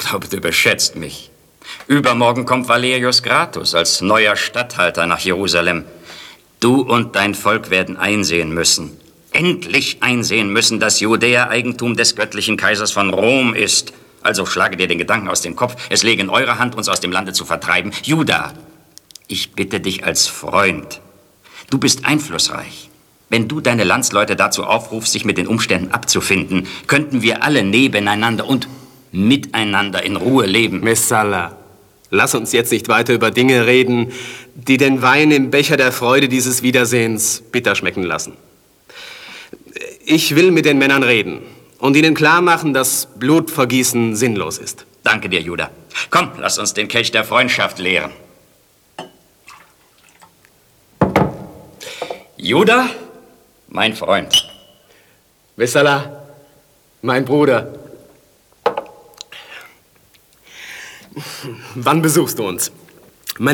glaube, du überschätzt mich. Übermorgen kommt Valerius Gratus als neuer Statthalter nach Jerusalem. Du und dein Volk werden einsehen müssen, endlich einsehen müssen, dass Judäa Eigentum des göttlichen Kaisers von Rom ist. Also schlage dir den Gedanken aus dem Kopf, es läge in eurer Hand, uns aus dem Lande zu vertreiben. Juda, ich bitte dich als Freund. Du bist einflussreich. Wenn du deine Landsleute dazu aufrufst, sich mit den Umständen abzufinden, könnten wir alle nebeneinander und miteinander in Ruhe leben. Messala, lass uns jetzt nicht weiter über Dinge reden, die den Wein im Becher der Freude dieses Wiedersehens bitter schmecken lassen. Ich will mit den Männern reden und ihnen klar machen, dass Blutvergießen sinnlos ist. Danke dir, Juda. Komm, lass uns den Kelch der Freundschaft leeren. Juda, mein Freund. Messala, mein Bruder. Wann besuchst du uns?